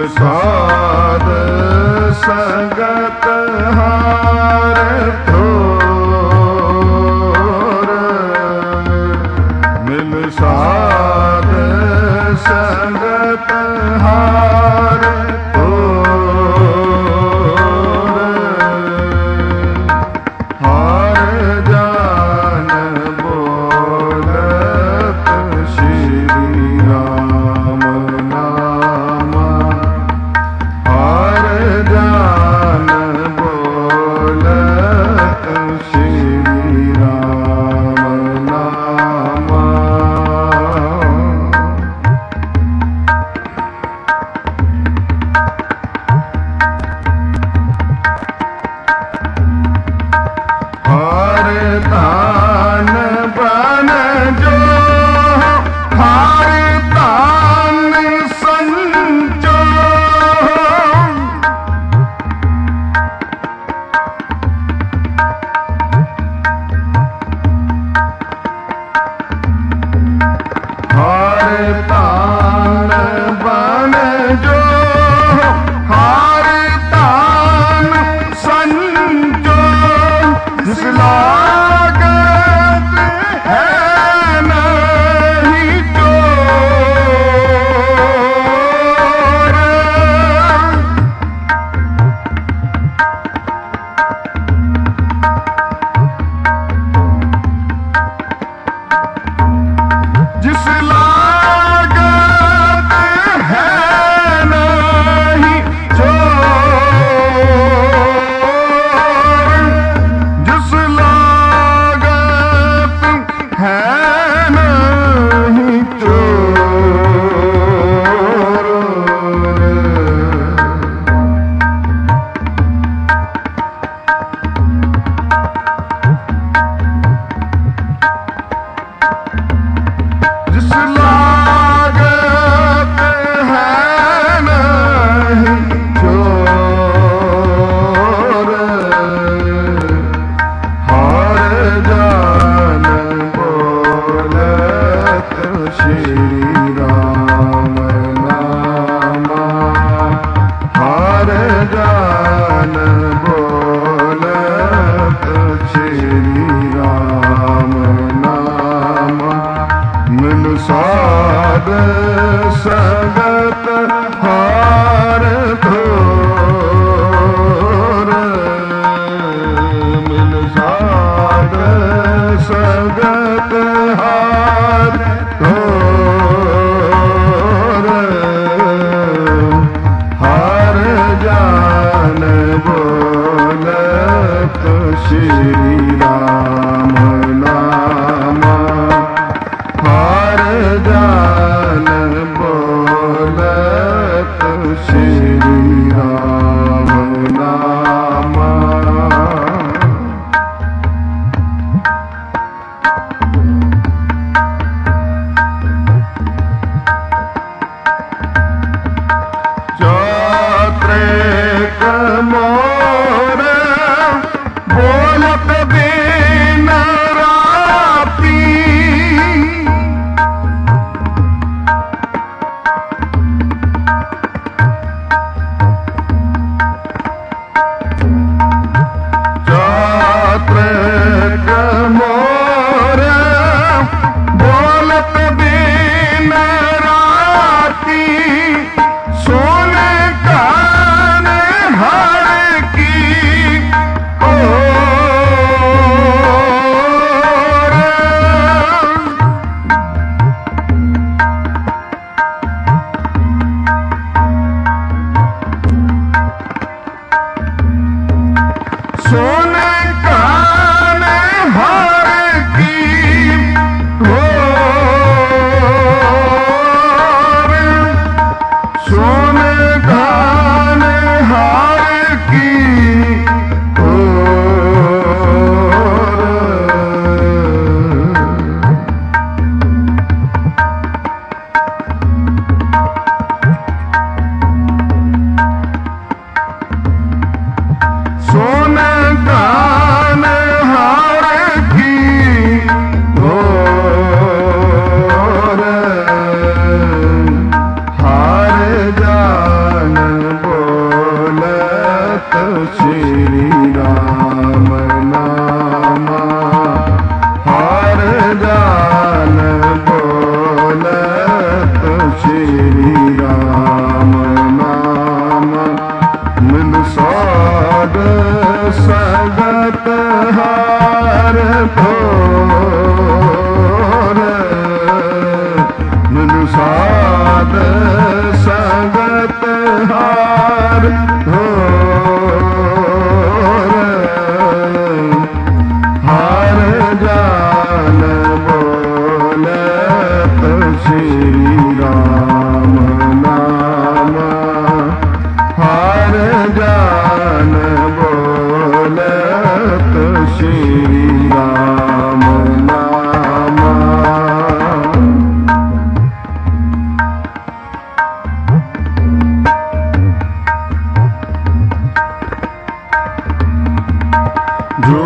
साध संगत हार थोर, मिल साध संगत हार थोर, हार जान बोलत श्री राम नाम, हार जान बोलत श्री राम नाम। हार तान बन जो, हार तान संचो, हार तान बन जो, हार तान संचो, जिस लागत है नहीं चोर, जिस लागत है नहीं चोर, जिस लागत है नहीं चोर, जिस लागत है नहीं चोर, हार जान बोलत श्री राम नाम, हार जान बोलत श्री राम नाम। मिल साध संगत हार थोर, मिल साध संगत हार थोर, हार जान बोलत श्री राम नाम, हार जान बोलत श्री राम नाम। चौत्रेक मोर बोलत दिन राती, चौत्रेक मोर बोलत दिन राती, सोने कान हर श्री राम नाम हर जन बोलत श्री राम नाम। जो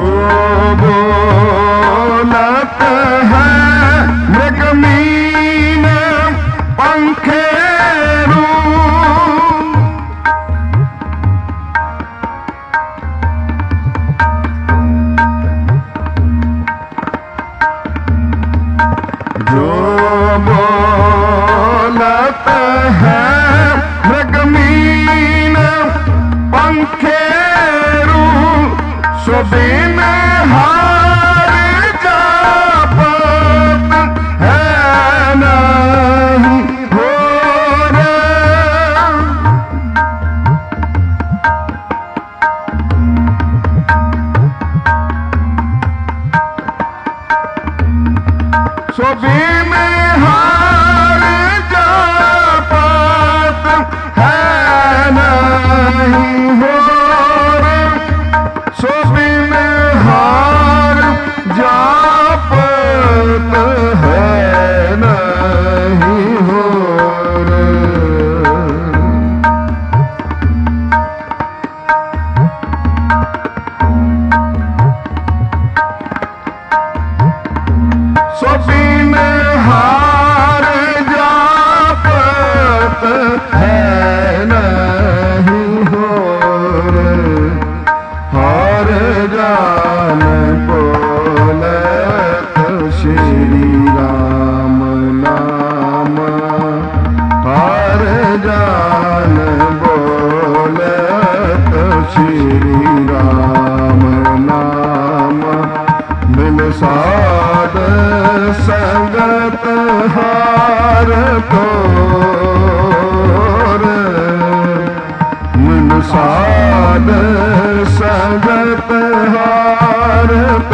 बोलत है मृगमीन पंखेरू, जो बोलत है मृगमीन पंखेरू, सो बिन हार जापत है नहीं होर। सो बिन हार जापत है नहीं होर। सो बिन हार जापत है नहीं होर। सो बिन हार जापत है नहीं होर। हर जान बोलत श्री राम नाम हर जान बोलत श्री राम नाम। मिल साध संगत हार तोर, मिल साध संगत हार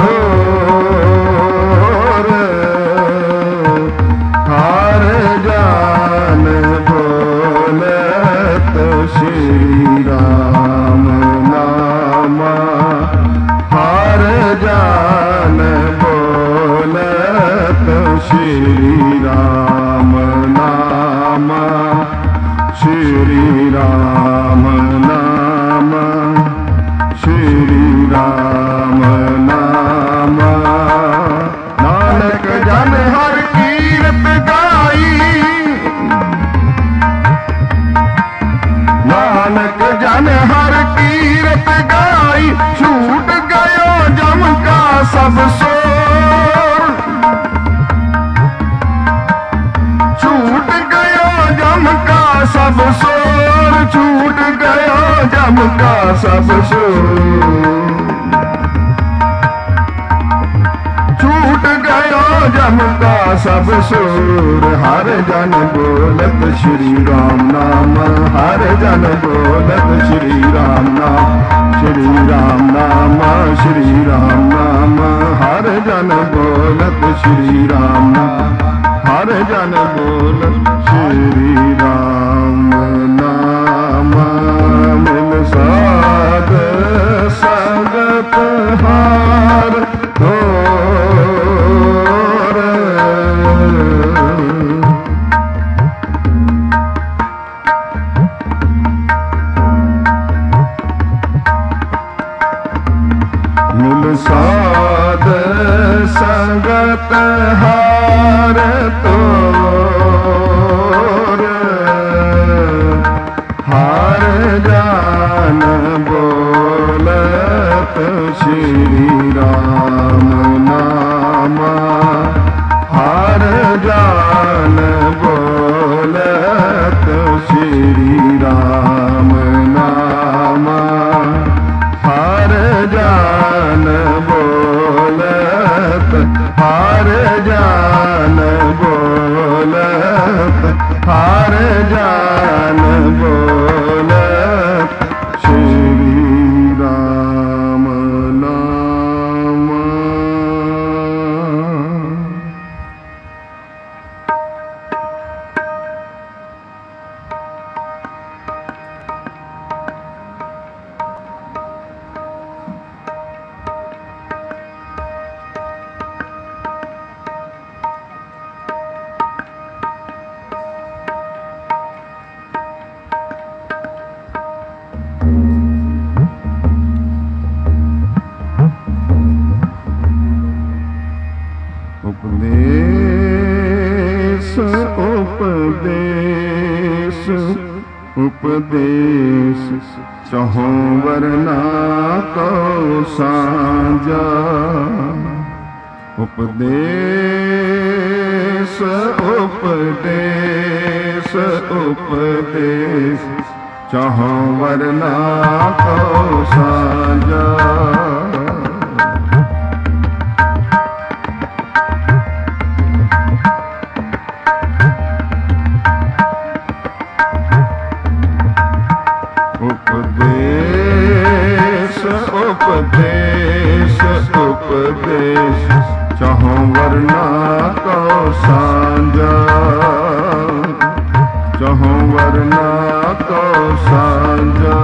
तोर। हार जान बोलत श्री राम नाम हार जान बोलत श्री राम नाम। श्री राम नाम श्री राम नाम। नानक जन हर कीरत गाई, नानक जन हर कीरत गाई। छूट गयो जम का सब शोर, छूट गयो जम का सब शोर। छूट गयो जम का सब शोर, छूट गयो जम का सब शोर। हर जन बोलत श्री राम नाम हर जन बोलत श्री राम नाम। श्री राम नाम श्री राम नाम हर जन बोलत श्री राम नाम हर जन बोलत श्री राम नाम। मिल साध संगत हार तोर, मिल साध संगत हार तोर। हार जान बोलत श्री राम नाम हार जान बोलत श्री राम नाम। हार जान बोलत हार जान बोलत हार जान बोलत श्री राम नाम। उपदेश उपदेश चहुं वरना को सांझा उपदेश उपदेश उपदेश चहुं वरना को सांझा उपदेश उपदेश उपदेश चहुं वरना को सांझा चहुं वरना को सांझा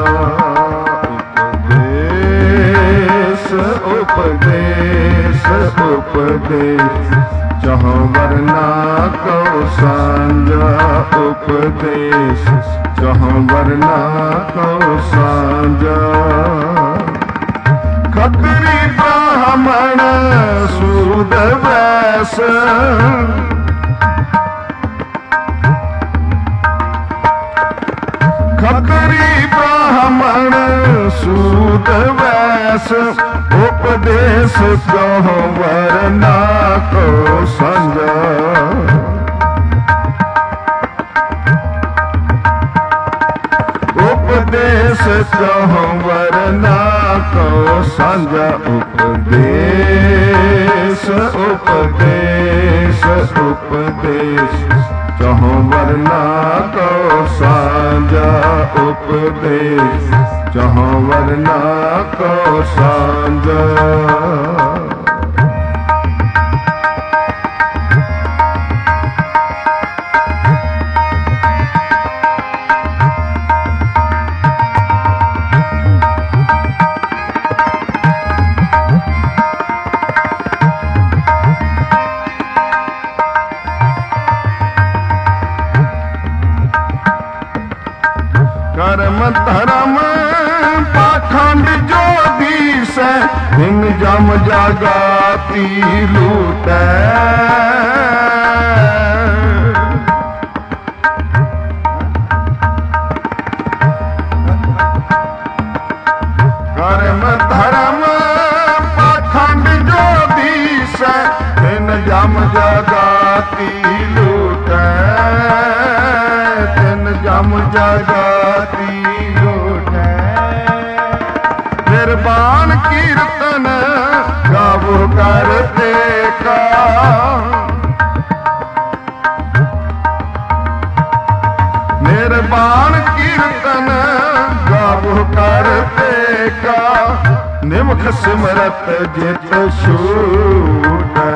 उपदेश उपदेश चहुं वरना को सांझा उपदेश चहुं वरना को सांझा खत्री ब्राह्मण सूद वैश्य खत्री ब्राह्मण सूद वैश्य उपदेश चहुं वरना को सांझा उपदेश चहुं वरना को सांझा उपदेश उपदेश उपदेश चहुं वरना को सांझा उपदेश चहुं वरना को सांझा कर्म धर्म पाखंड जो दिस हिन जम जागाती लूटै कर्म धर्म पाखंड जो दिस हिन जम जागाती लूटै तिन जम जागाती लूटै निर्वाण कीर्तन गावो करते का निर्वाण कीर्तन गावो करते का निमुख सिमरत जित छूटै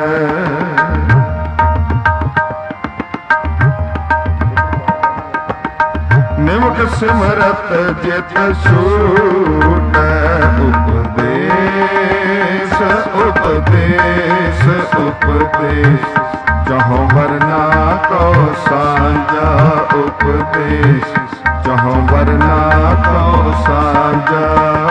निमुख सिमरत जित छूटै उपदेश उपदेश उपदेश चहुं वरना को सांझा उपदेश चहुं वरना को सांझा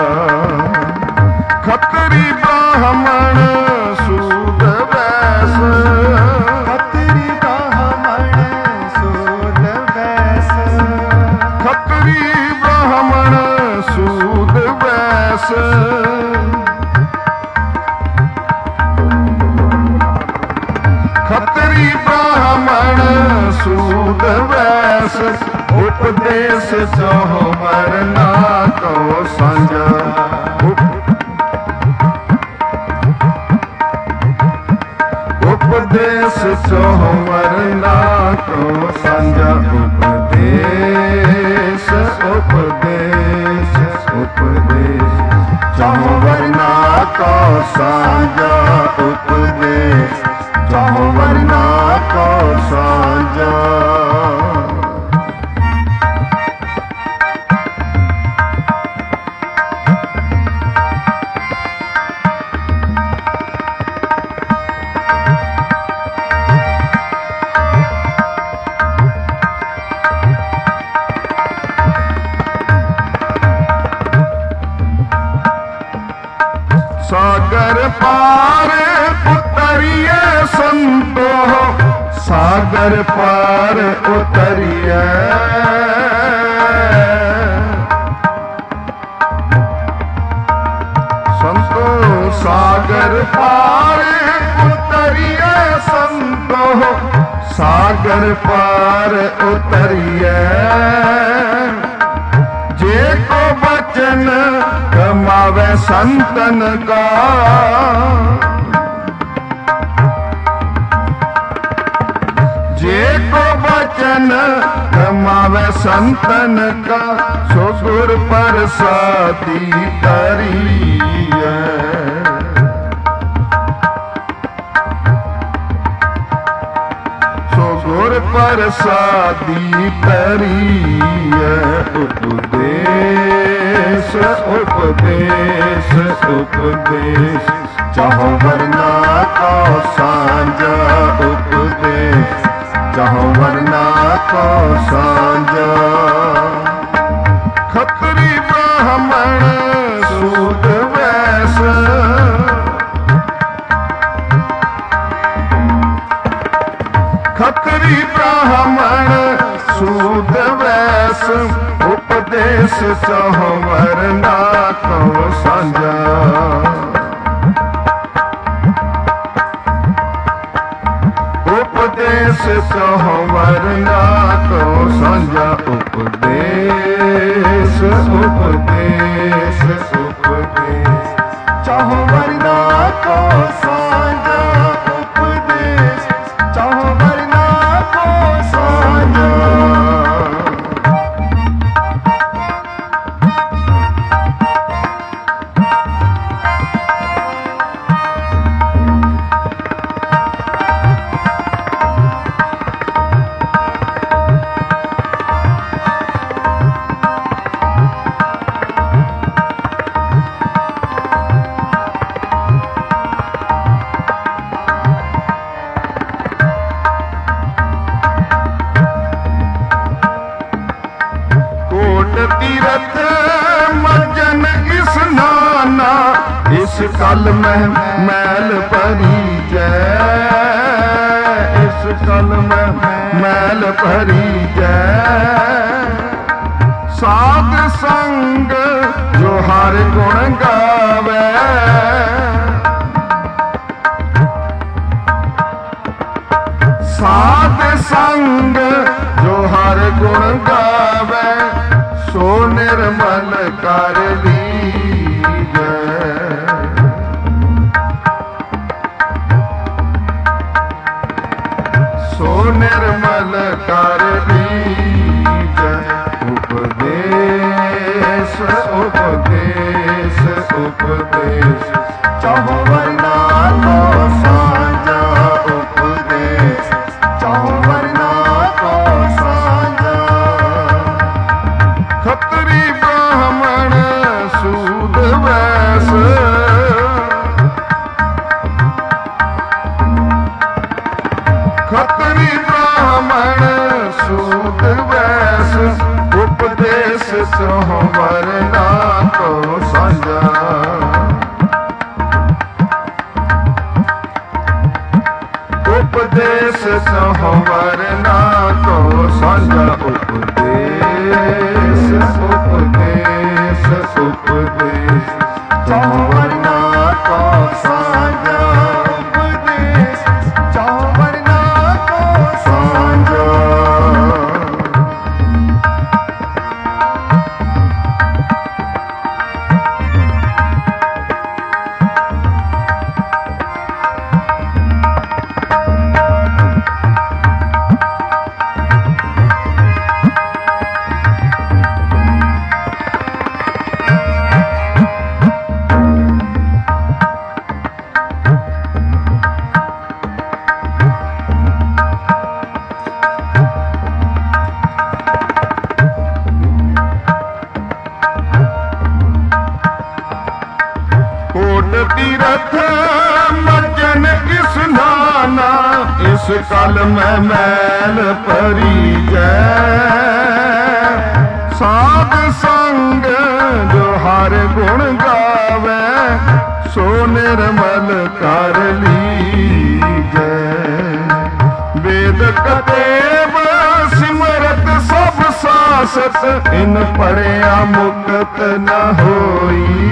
खत्री ब्राह्मण सूद वैश्य खत्री ब्राह्मण सूद वैश्य खत्री ब्राह्मण सूद वैश्य खत्री ब्राह्मण सूद वैश्य उपदेश चहुं वरना को सांझा उपदेश चहुं वरना को सांझा उपदेश उपदेश उपदेश चहुं वरना को सांझा उपदेश चहुं वरना को सांझा सागर पार उतरिए सागर पार उतरिए संतो सागर पार उतरिए संतो सागर पार उतरिए जे को बचन कमावे संतन का जे को बचन कमावे संतन का सो गुर प्रसादी करिए सो गुर प्रसादी करिए उपदेश उपदेश उपदेश चाहो वरना को सांझा उपदेश चाहो वरना को सांझा खत्री ब्राह्मण सूद वैश्य खत्री ब्राह्मण सूद वैश्य उपदेश चाहो वरना को सांझा उपदेश चाहो वरना को सांझा उपदेश उपदेश उपदेश चाहो वरना को सांझा उपदेश चाहो वरना को सांझा तीरथ मज्जन स्नाना इस कल में मैल भरी जय इस कल में मैल भरी जय साध संग जो हर गुण गावे साध संग जो हर गुण गावे सो निर्मल कर लीजे सो निर्मल कर लीजे उपदेश उपदेश उपदेश चाहो वरना को सांझा उपदेश चाहो वरना को सांझा खत्री ब्राह्मण सूद वैश्य खत्री ब्राह्मण सूद वैश्य उपदेश चाहो वरना को सांझा उपदेश चाहो वरना को सांझा उपदेश उपदेश उपदेश चाहो वरना को सांझा उपदेश चाहो वरना को सांझा तीरथ मज्जन स्नाना इस कल में मैल भरी जय साध संग जो हर गुण गावे सो निर्मल कर लीजे वेद ਕਤੇਬ ਸਿਮਰਤ ਸਭ ਸਾਸਤ ਇਨ ਪੜਿਆ ਮੁਕਤ ਨ ਹੋਈ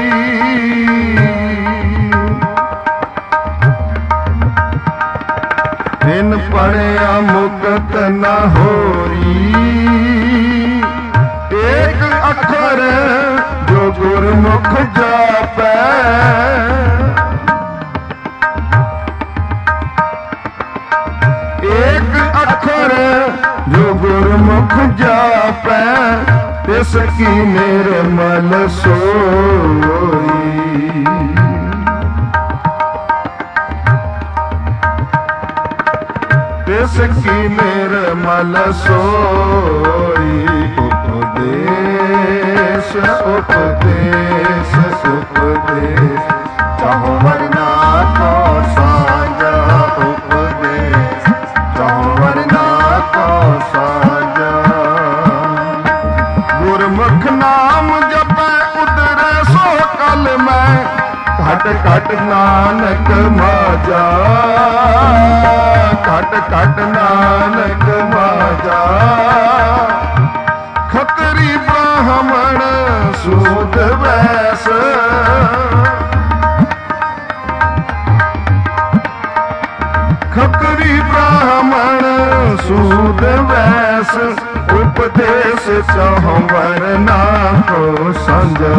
ਇਨ ਪੜਿਆ ਮੁਕਤ ਨ ਹੋਈ ਏਕ ਅੱਖਰ ਜੋ ਗੁਰਮੁਖ ਜਾਪੈ ਏਕ ਅੱਖਰ ਜੋ ਗੁਰਮੁਖ ਜਾਪੈ ਤਿਸ ਕੀ ਨਿਰਮਲ ਸੋਈ ਤਿਸ ਕੀ ਨਿਰਮਲ ਸੋਈ ਉਪਦੇਸ਼ ਉਪਦੇਸ਼ ਉਪਦੇਸ਼ ਚਾਹੁ ਵਰਨਾ ਕੋ ਸਾਂਝਾ ਉਪਦੇਸ਼ ਚਾਹੁ ਵਰਨਾ ਕੋ ਸਾਂਝਾ ਗੁਰਮੁਖ ਨਾਮ ਜਪੈ ਉਤਰੈ ਸੋ ਕਲ ਮੈਂ ਘਟ ਘਟ ਨਾਨਕ ਮਾਝਾ ਘਟ ਘਟ ਨਾਨਕ ਮਾਝਾ ਖਤਰੀ ਬ੍ਰਾਹਮਣ ਸੂਦ ਵੈਸ ਖਤਰੀ ਬ੍ਰਾਹਮਣ ਸੂਦ ਵੈਸ ਉਪਦੇਸ਼ ਚਾਹੁ ਵਰਨਾ ਕੋ ਸਾਂਝਾ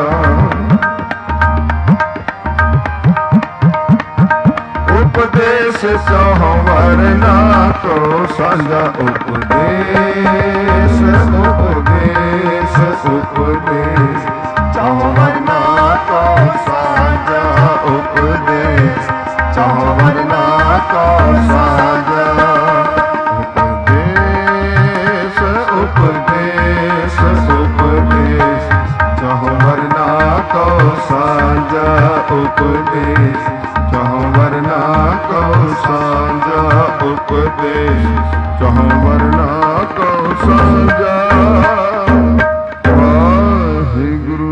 ਉਪਦੇਸ਼ ਚਾਹੁ ਵਰਨਾ ਕੋ ਸਾਂਝਾ ਉਪਦੇਸ਼ ਉਪਦੇਸ਼ ਉਪਦੇਸ਼ ਚਾਹੁ ਵਰਨਾ ਕੋ ਸਾਂਝਾ ਉਪਦੇਸ਼ ਚਾਹੁ ਵਰਨਾ ਕੋ ਸਾਂਝਾ ਉਪਦੇਸ਼ ਉਪਦੇਸ਼ ਉਪਦੇਸ਼ ਚਾਹੁ ਵਰਨਾ ਕੋ ਸਾਂਝਾ ਉਪਦੇਸ਼ ਚਾਹੁ ਵਰਨਾ ਕੋ ਸਾਂਝਾ ਉਪਦੇਸ਼ ਚਾਹੁ ਵਰਨਾ ਕੋ ਸਾਂਝਾ ਵਾਹਿਗੁਰੂ।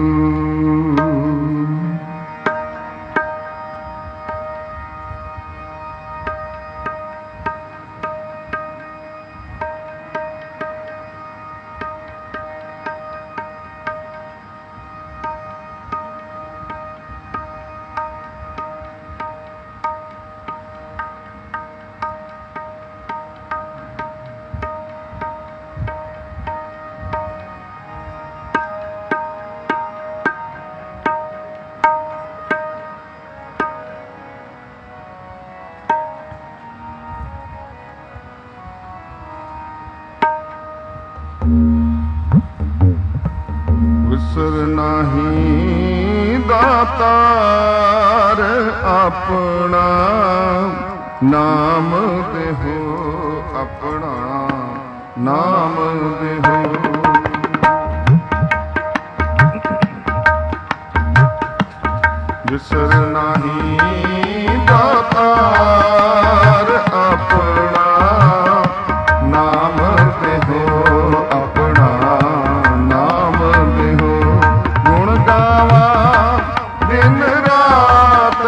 ਵਿਸਰ ਨਾਹੀ ਦਾਤਾਰ ਆਪਣਾ ਨਾਮ ਦੇਹੋ ਆਪਣਾ ਨਾਮ ਦੇਹੋ ਵਿਸਰ ਨਾਹੀ ਦਾਤਾਰ ਆਪਣਾ ਨਾਮ ਦੇਹੋ ਆਪਣਾ ਨਾਮ ਦੇਹੋ ਗੁਣ ਗਾਵਾ ਦਿਨ ਰਾਤ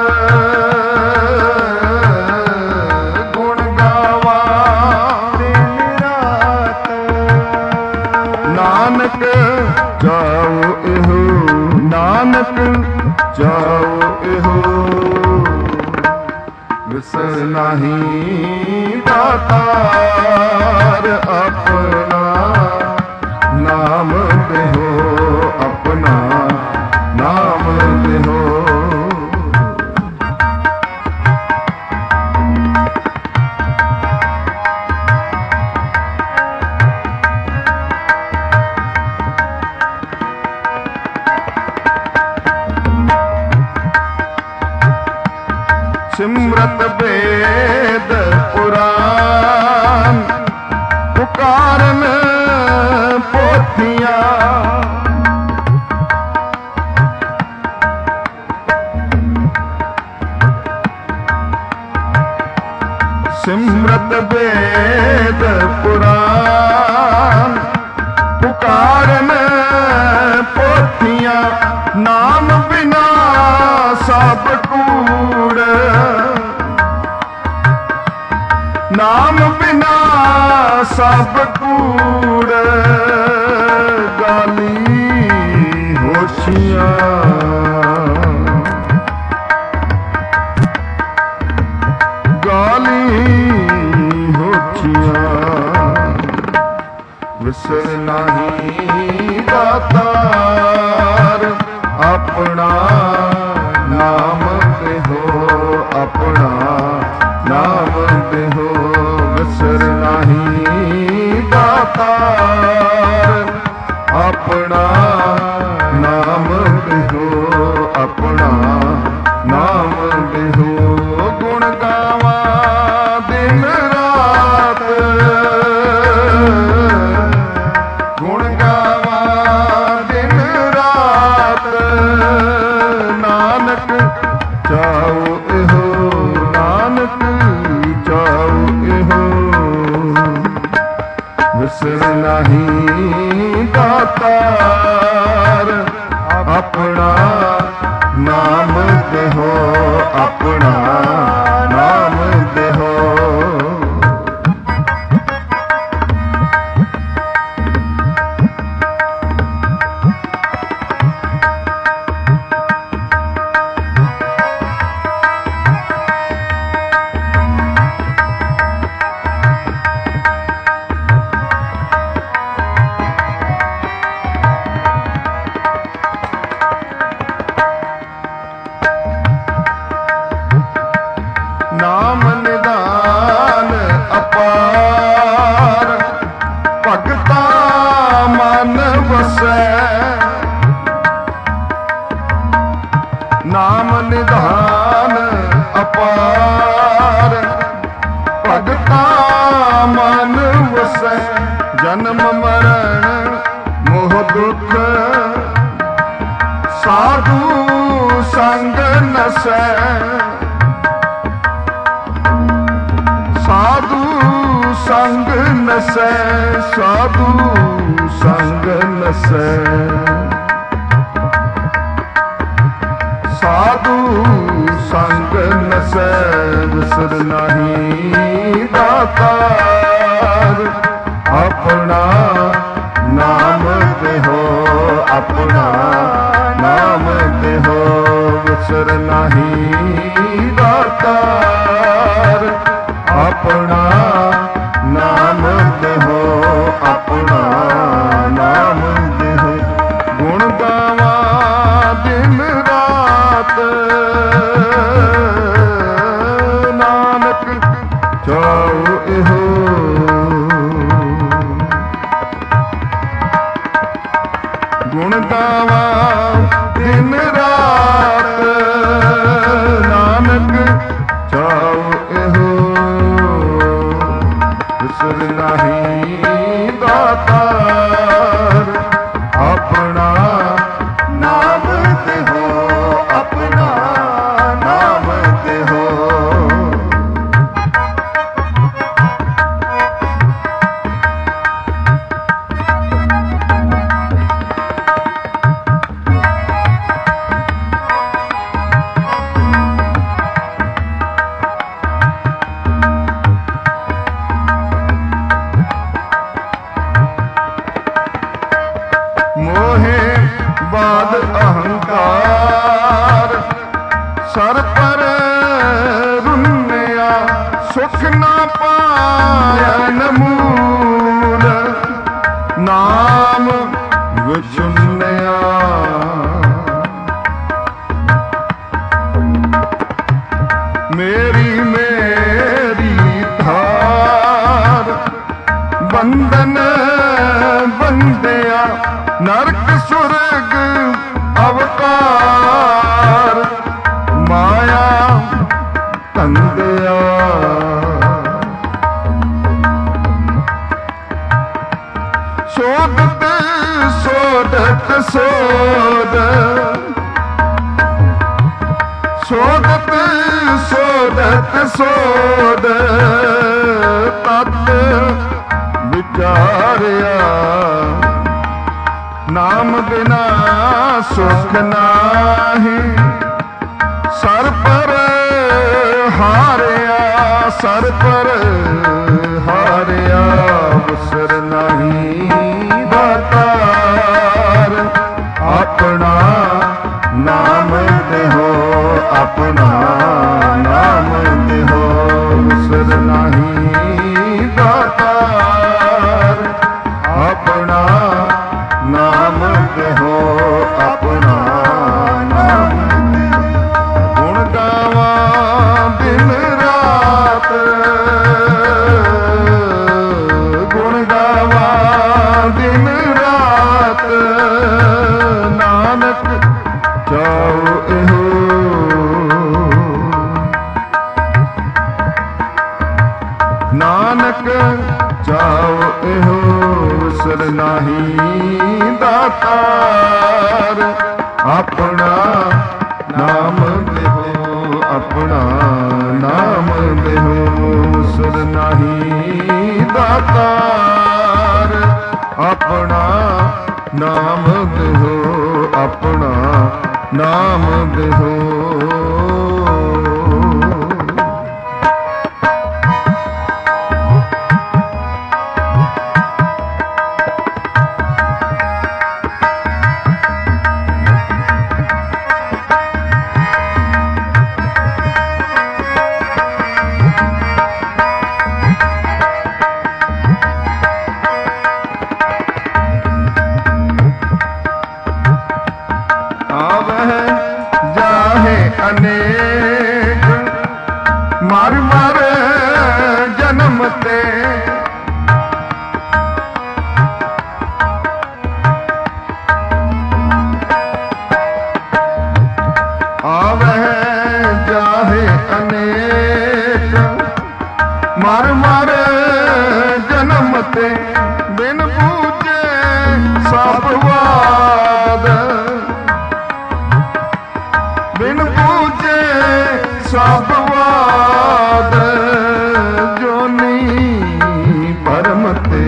ਗੁਣ ਗਾਵਾ ਦਿਨ ਰਾਤ ਨਾਨਕ ਜਾਓ ਇਹੋ ਨਾਨਕ ਜਾਓ ਇਹੋ ਵਿਸਰ ਨਾਹੀ ਦਾਤਾਰ ਆਪਣਾ ਨਾਮ ਦੇਹੋ ਆਪਣਾ ਨਾਮ ਦੇਹੋ ਸਿਮਰਤ ਵੇਦ ਪੁਰਾਨ ਪੁਕਾਰਨ ਪੋਥੀਆਂ ਸਿਮਰਤ ਵੇਦ ਪੁਰਾਨ ਪੁਕਾਰਨ ਪੋਥੀਆਂ ਨਾਮ ਬਿਨਾ ਸਭ ਕੂੜ ਨਾਮ ਬਿਨਾ ਸਭ ਕੂੜ ਗਾਲੀ ਹੋਸ਼ੀਆਂ ਵਿਸਰ ਨਹੀਂ ਦਾਤਾਰ ਆਪਣਾ ਨਾਮ ਦੇਹੋ ਆਪਣਾ ਨਾਮ ਦੇਹੋ ਵਿਸਰ ਨਹੀਂ ਦਾਤਾਰ ਆਪਣਾ ਨਾਮ ਦੇਹੋ ਆਪਣਾ ਨਾਮ ਦੇਹੋ ਗੁਣ ਗਾਵਾਂ ਦਿਨ ਰਾਤ ਗੁਣ ਗਾਵਾਂ ਦਿਨ ਰਾਤ ਨਾਨਕ ਚਾਉ ਇਹੋ ਨਾਨਕ ਚਾਉ ਇਹੋ ਵਿਸਰ ਨਹੀਂ ਦਾਤਾਰ ਆਪਣਾ ਨਾਮ ਦੇਹੋ ਆਪਣਾ ਨਾਮ ਦੇਹੋ ਨਾਮ ਨਿਧਾਨ ਅਪਾਰ ਭਗਤਾ ਮਨ ਵਸੈ ਨਾਮ ਨਿਧਾਨ ਅਪਾਰ ਭਗਤਾ ਮਨ ਵਸੈ ਜਨਮ ਮਰਨ ਮੋਹ ਦੁਖ ਸਾਧੂ ਸੰਗ ਨਸੈ ਸਾਧੂ ਸੰਗ ਨਸੈ ਸਾਧੂ ਸੰਗ ਨਸੈ ਸਾਧੂ ਸੰਗ ਨਸੈ ਵਿਸਰ ਨਹੀਂ ਦਾਤਾਰ ਆਪਣਾ ਨਾਮ ਦੇਹੋ ਆਪਣਾ ਨਾਮ ਦੇਹੋ ਵਿਸਰ ਨਹੀਂ ਦਾਤਾਰ ਆਪਣਾ ਨਾਮ ਦੇਹੋ ਆਪਣਾ ਨਾਮ ਦੇਹੋ ਗੁਣ ਗਾਵਾਂ ਦਿਨ ਰਾਤ ਨਾਨਕ ਚਾਉ ਇਹੋ ਗੁਣ ਗਾਵਾਂ ਦਿਨ ਰਾਤ ਨਾਨਕ ਚਾਉ ਇਹੋ ਵਿਸਰ ਨਹੀਂ ਦਾਤਾਰ ਆਪਣਾ ਨਾਮ ਦੇਹੋ ਆਪਣਾ ਨਾਮ ਦੇਹੋ ਮੋਹੇ ਬਾਦ ਅਹੰਕਾਰ ਸਰ ਪਰ ਰੁੰਨਿਆ ਸੁਖ ਨਾ ਪਾਇਨ ਮੂਲ ਨਾਮ ਵਿਚੁੰਨਿਆ ਮੇਰੀ ਮੇਰੀ ਧਾਰ ਬੰਧਨ ਬੰਦਿਆ ਨਰਕ ਸੁਰਗ ਅਵਤਾਰ ਮਾਇਆ ਧੰਦਿਆ ਸੋਧਤ ਸੋਧਤ ਸੋਧ ਸੋਧਤ ਸੋਧਤ ਸੋਧ ਤਤ ਵਿਚਾਰਿਆ ਨਾਮ ਬਿਨਾ ਸੁਖ ਨਾਹੀ ਸਰ ਪਰ ਹਾਰਿਆ ਸਰ ਪਰ ਹਾਰਿਆ ਇਹੋ ਵਿਸਰ ਨਾਹੀ ਦਾਤਾਰ। ਆਪਣਾ ਨਾਮ ਦੇਹੋ ਆਪਣਾ ਨਾਮ ਦੇਹੋ ਵਿਸਰ ਨਾਹੀ ਦਾਤਾਰ। ਆਪਣਾ ਨਾਮ ਦੇਹੋ ਆਪਣਾ ਨਾਮ ਦੇਹੋ। ਅਨੇਕ ਮਰ ਮਰ ਜਨਮ ਤੇ ਆਵਹਿ ਜਾਹੇ ਅਨੇਕ ਮਰ ਮਰ ਜਨਮ ਤੇ। ਬਿਨ ਬੂਝੇ ਸਭ ਵਾਦ ਬਿਨ ਬੂਝੇ ਸਭ ਵਾਦ। ਜੋਨੀ ਭਰਮ ਤੇ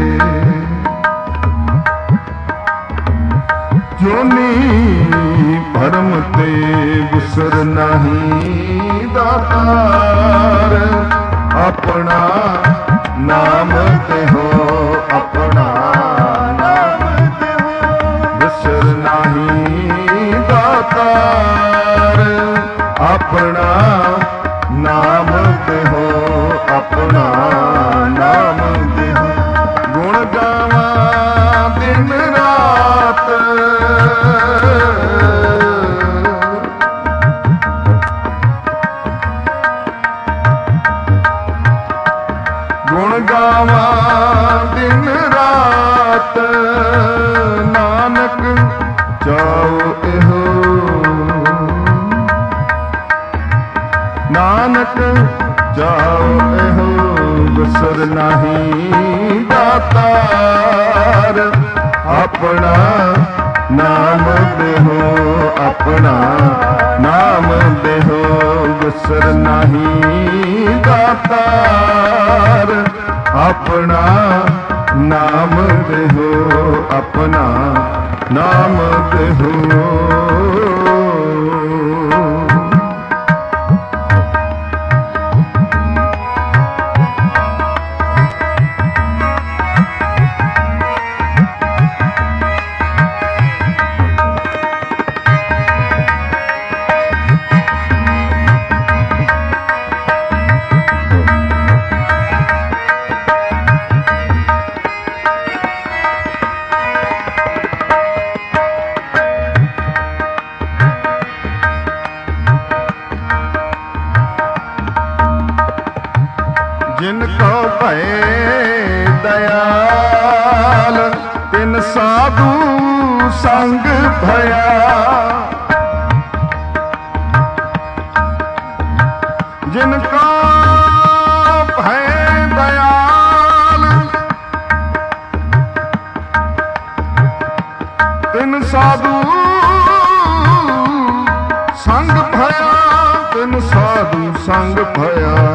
ਜੋਨੀ ਭਰਮ ਤੇ ਵਿਸਰ ਨਾਹੀ ਦਾਤਾਰ। ਆਪਣਾ ਨਾਮ ਦੇਹੋ ਆਪਣਾ ਨਾਮ ਦੇਹੋ ਵਿਸਰ ਨਾਹੀ ਦਾਤਾਰ। ਆਪਣਾ ਨਾਮ ਦੇਹੋ ਆਪਣਾ ਨਾਮ ਦੇਹੋ। ਗੁਣ ਗਾਵਾਂ ਦਿਨ ਰਾਤ ਗੁਣ ਗਾਵਾਂ ਦਿਨ ਰਾਤ। ਨਾਨਕ ਚਾਉ ਇਹੋ ਨਾਨਕ ਚਾਉ ਇਹੋ ਵਿਸਰ ਨਾਹੀ ਦਾਤਾਰ। ਆਪਣਾ ਨਾਮ ਦੇਹੋ ਆਪਣਾ ਨਾਮ ਦੇਹੋ ਵਿਸਰ ਨਾਹੀ ਦਾਤਾਰ। ਆਪਣਾ ਨਾਮ ਦੇਹੋ ਆਪਣਾ ਨਾਮ ਦੇਹੋ। ਜਿਨ ਕੋ ਭਏ ਦਇਆਲ ਤਿਨ ਸਾਧੂ ਸੰਗ ਭਇਆ। ਜਿਨ ਕੋ ਭਏ ਦਇਆਲ ਤਿਨ ਸਾਧੂ ਸੰਗ ਭਇਆ। ਤਿਨ ਸਾਧੂ ਸੰਗ ਭਇਆ।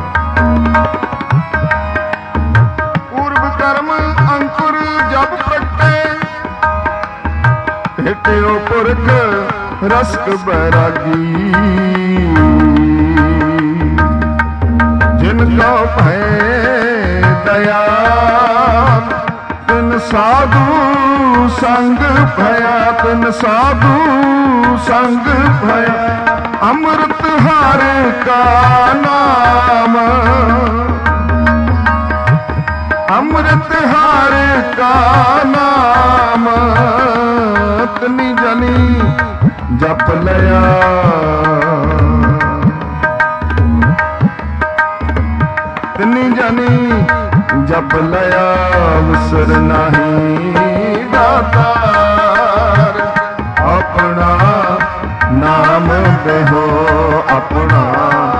ਹਟਿਓ ਪੁਰਖ ਰਸਕ ਬੈਰਾਗੀ। ਜਿਨ ਕੋ ਭਏ ਦਇਆਲ ਤਿਨ ਸਾਧੂ ਸੰਗ ਭਇਆ। ਤਿਨ ਸਾਧੂ ਸੰਗ ਭਇਆ। ਅੰਮ੍ਰਿਤ ਹਰ ਕਾ ਨਾਮ ਅੰਮ੍ਰਿਤ ਹਰ ਕਾ ਨਾਮ। ਤਿਨੀ ਜਨੀ ਜਪ ਲਿਆ ਤਿਨੀ ਜਨੀ ਜਪ ਲਿਆ। ਵਿਸਰ ਨਾਹੀ ਦਾਤਾਰ। ਆਪਣਾ ਨਾਮ ਦੇਹੋ ਆਪਣਾ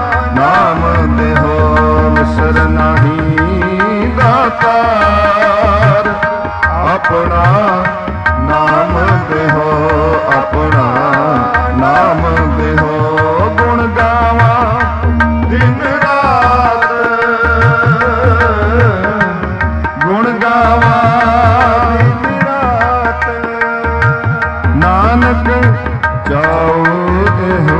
ਨਾਮ ਦੇਹੋ ਵਿਸਰ ਨਾਹੀ ਦਾਤਾਰ। ਆਪਣਾ ਨਾਮ ਦੇਹੋ, ਆਪਣਾ ਨਾਮ ਦੇਹੋ। ਗੁਣ ਗਾਵਾਂ ਦਿਨ ਰਾਤ, ਗੁਣ ਗਾਵਾਂ ਦਿਨ ਰਾਤ। ਨਾਨਕ ਚਾਉ ਇਹੋ,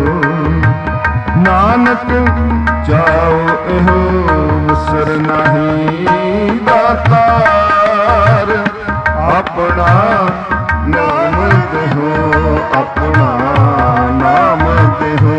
ਨਾਨਕ ਚਾਉ ਇਹੋ ਵਿਸਰ ਨਹੀਂ ਦਾਤਾਰ। ਆਪਣਾ ਨਾਮ ਦੇਹੋ, ਆਪਣਾ ਨਾਮ ਦੇਹੋ।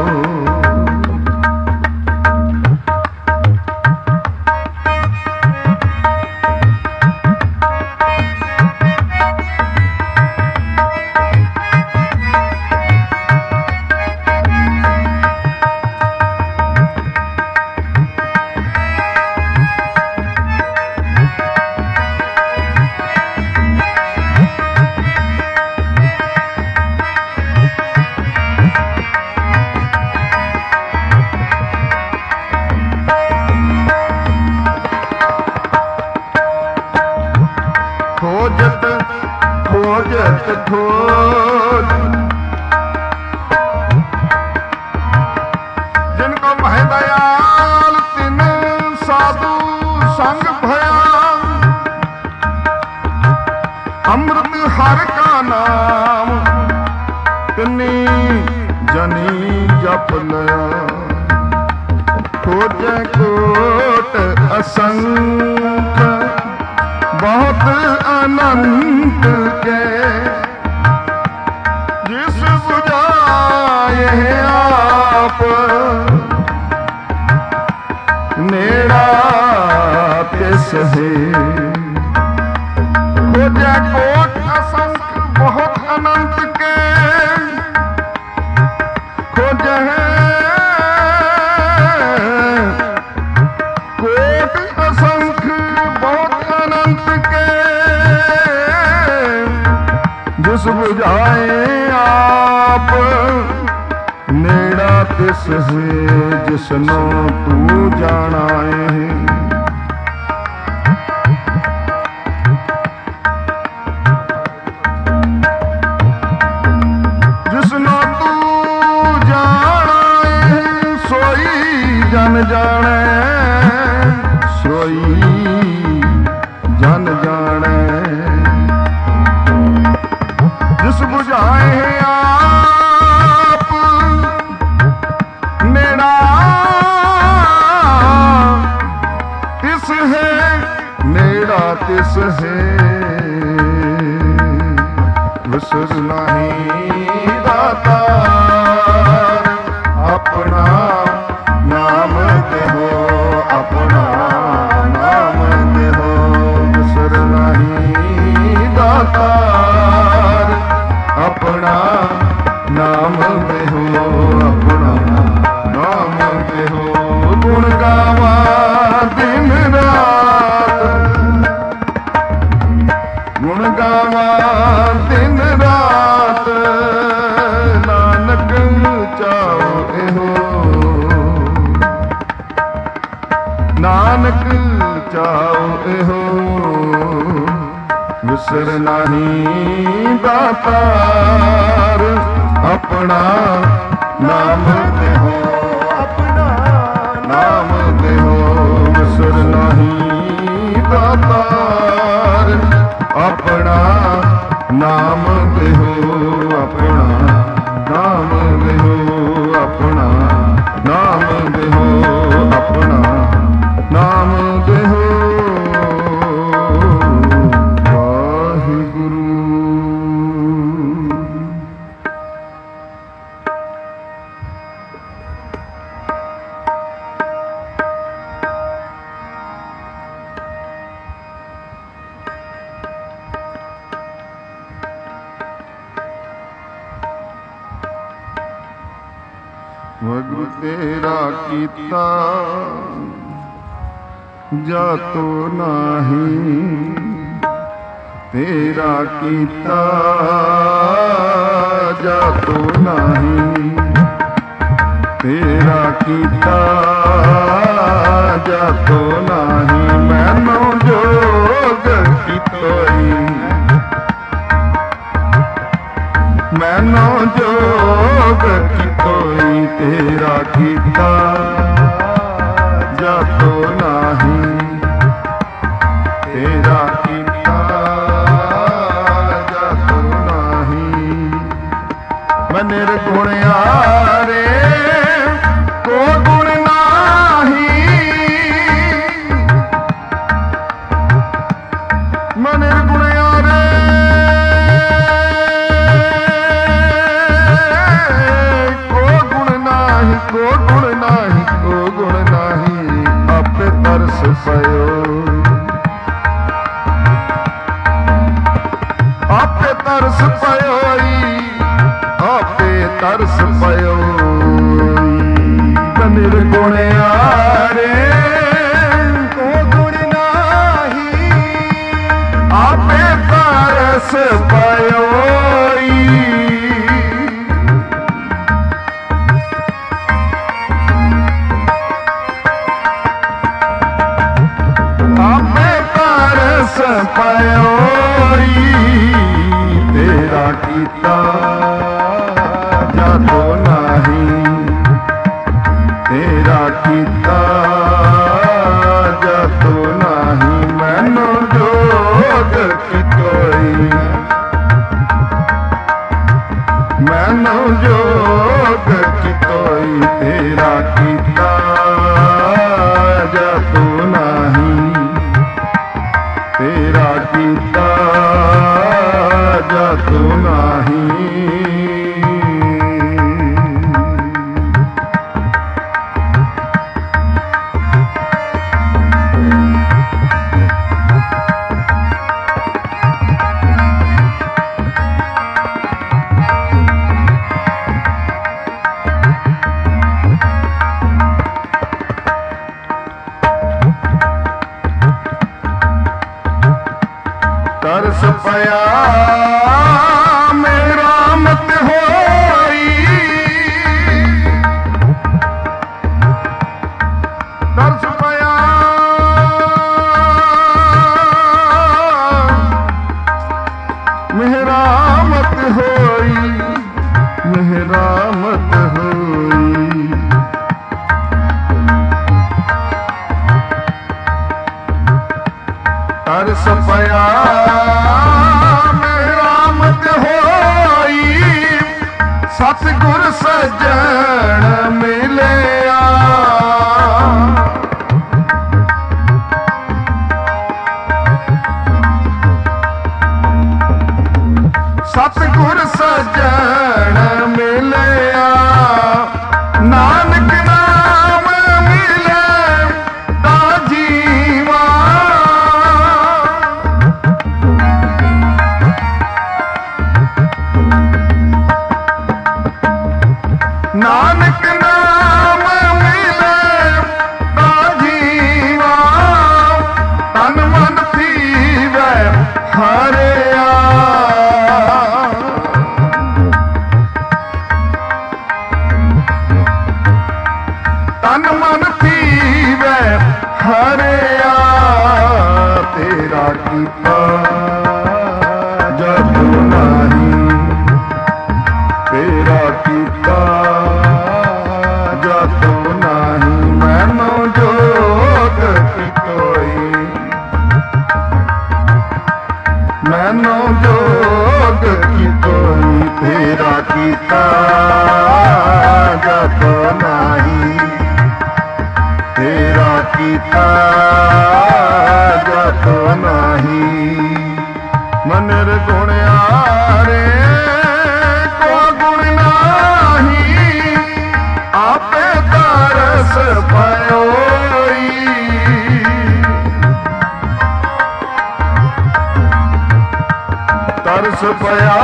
ਖੋਜਤ ਖੋਜਤ ਖੋਜ, ਜਿਨ ਕੋ ਮਹਿ ਦਇਆਲ ਤਿਨ ਸਾਧੂ ਸੰਗ ਭਇਆ। ਅੰਮ੍ਰਿਤ ਹਰਿ ਕਾ ਨਾਮ ਤਿਨੀ ਜਨੀ ਜਪ ਲਿਆ। ਖੋਜੈ ਕੋਟ ਅਸੰਖ ਬਹੁਤ ਅਨੰਤ ਕੇ। ਜਿਸ ਬੁਝਾਏ ਆਪ ਨੇੜਾ ਤਿਸ ਹੈ। ਖੋਜੈ ਕੋਟ ਅਸੰਖ ਬਹੁਤ ਅਨੰਤ ਕੇ। ਖੋਜੈ ਕੋਟ ਅਸੰਖ ਬਹੁਤ ਅਨੰਤ ਕੇ। ਜਿਸ ਬੁਝਾਏ ਆਪ ਨੇੜਾ ਤਿਸ ਹੈ। ਜਿਸਨੂੰ ਤੂੰ ਜਾਣਾ ਹੈ। ਜਿਸਨੂੰ ਤੂੰ ਜਾਣਾ ਹੈ ਸੋਈ ਜਨ ਜਾਣੈ। ਸੋਈ ਜਨ ਜਾਣੈ। ਜਿਸ ਬੁਝਾਏ ਆਪ ਨੇੜਾ ਤਿਸ ਹੈ। ਨੇੜਾ ਤਿਸ ਹੈ। ਵਿਸਰ ਨਹੀਂ ਦਾਤਾਰ। ਆਪਣਾ ਨਾਮ ਦੇਹੋ, ਆਪਣਾ ਨਾਮ ਦੇਹੋ। ਵਿਸਰ ਨਹੀਂ ਦਾਤਾਰ। ਆਪਣਾ ਨਾਮ ਦੇਹੋ, ਆਪਣਾ ਨਾਮ ਦੇਹੋ। ਗੁਣ ਗਾਵਾਂ ਦਿਨ ਰਾਤ, ਗੁਣ ਗਾਵਾਂ ਦਿਨ ਰਾਤ। ਨਾਨਕ ਚਾਉ ਇਹੋ, ਨਾਨਕ ਚਾਉ ਇਹੋ ਵਿਸਰ ਨਹੀਂ ਦਾਤਾਰ। ਆਪਣਾ ਨਾਮ ਦੇਹੋ, ਆਪਣਾ ਨਾਮ ਦੇਹੋ। ਵਿਸਰ ਨਹੀਂ ਦਾਤਾਰ। ਆਪਣਾ ਨਾਮ ਦੇਹੋ, ਆਪਣਾ ਨਾਮ ਦੇਹੋ। ਆਪਣਾ ਨਾਮ ਦੇਹੋ, ਆਪਣਾ ਨਾਮ ਦੇਹੋ। ਵਾਹਿਗੁਰੂ। ਵਗ ਤੇਰਾ ਕੀਤਾ ਜਾਤੋ ਨਾਹੀ। ਤੇਰਾ ਕੀਤਾ ਜਾਤੋ ਨਾਹੀ। ਤੇਰਾ ਕੀਤਾ ਜਾਤੋ ਨਾਹੀ। ਮੈਨੂੰ ਜੋਗ ਕੀਤੋ गुणयारे को गुण नाही। मन गुणयारे को गुण नाही, को गुण नाही, को गुण नाही। आपे तरस पयो, आपे तरस पयोई, आपे तरस पयोई। निर्गुण यारे को गुण नाही, आपे तरस पयोई। आपे तरस पयोई। तेरा कीता जातो नाही, तेरा कीता जातो नाही। मैनू जोग कितोई, मैनू जोग कितोई। तेरा कीता जातो नाही, तेरा कीता जातो नाही। तरस पया मेरा मत होई, तरस पया मेरा मत होई, मेरा मत होई। तरस पया मेरा मत होई, सतगुर सज्जन मिलिया। सतगुर सज्जन मिलिया, नानक नाम मिले ता जीवा। नानक नाम मिले ता जीवा, तन मन थीवै हरिया। तन मन थीवै हरिया। तेरा कीता जातो नाही, तेरा कीता जातो नाही। मैनू जोग कितोई, मैनू जोग कितोई। तेरा कीता जातो नाही, तेरा कीता जातो नाही। मनर गुणयारे को गुण नाही, आपे तरस पयोई। तरस पया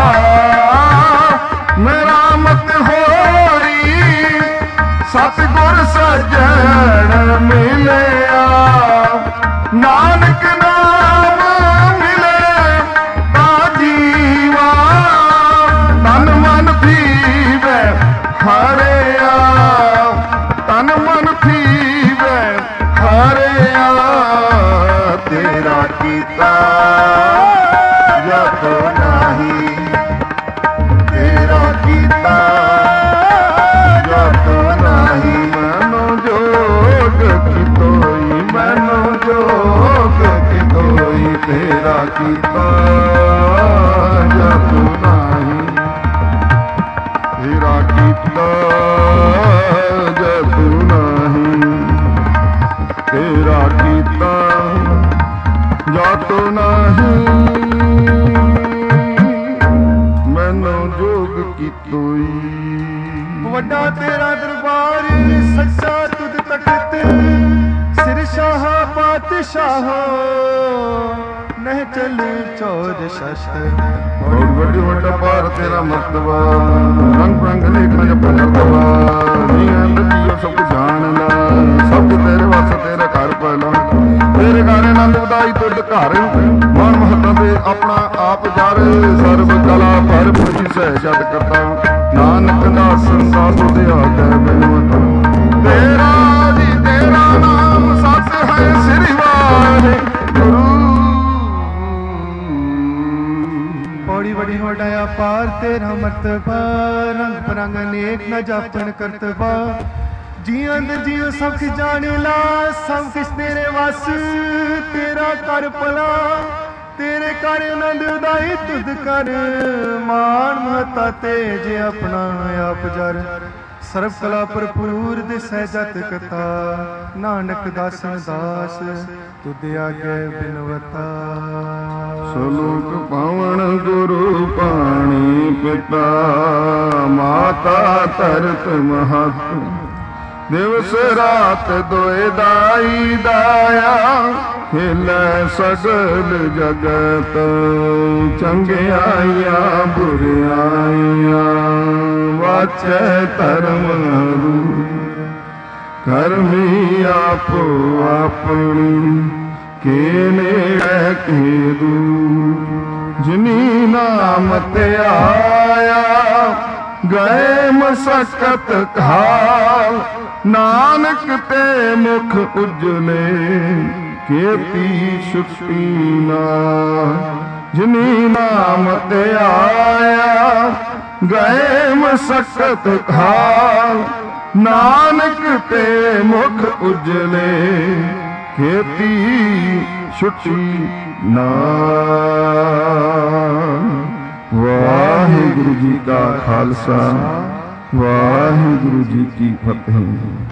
मेरा मत होई, सतगुर सज्जन मिलिया। नानक नाम मिले ता जीवा, तन मन थीवै हरिया। तन मन थीवै हरिया। तेरा कीता जातो नाही, तेरा कीता जातो नाही। मैनू जोग कितोई, मैनू जोग कितोई। तेरा कीता जातो नाही, तेरा कीता बाटो नाही मैनू जोग की तोई। वड्डा तेरा दरबार सच्चा तुद तखत सिर शाह पातशाह नह चल चौद शस्त्र। बहुत बड़ी वड्डा पार तेरा मर्तबा रंग बिरंग लेखा जपन करतबा नी अंदर सब कुछ जान ला सब तेरे वास्ते तेरे घर पहला तेरे घर आनंद उदाई तुद घर मन महता दे अपना आप जार सर्व कला पर पुजी सहजत करता नानक दास दास दे आगे बिनवता तेरा जी तेरा नाम सत है श्री वाहे गुरु। बड़ी बड़ी वडाया पार तेरा मर्तबा रंग बिरंग अनेक न जापन करतबा जियंद जियो सब किछ जाने ला सब किछ तेरे वस तेरा कर भला तेरे कर आनंद उदाई तुद कर मान महता तेज अपना आप जर सर्व कला भरपूर दिस जत कथा नानक दासन दास तुद आगे बिनवता। सलोक पावन गुरु पाणी पिता माता तरत महत दिवस रात दोए दाई दाया हिले सगल जगत चंगियाइया बुरियाइया वाचे धर्म करमी आपो अपनी के नेड़े के दूर जिनी नाम ते आया गए मसकत खाल नानक ते मुख उजले केती छुट्टी ना जिनी नाम ते आया गए मसकत खाल नानक ते मुख उजले खेती छुट्टी ना। वाहिगुरु जी का खालसा वाहिगुरु जी की फतेह।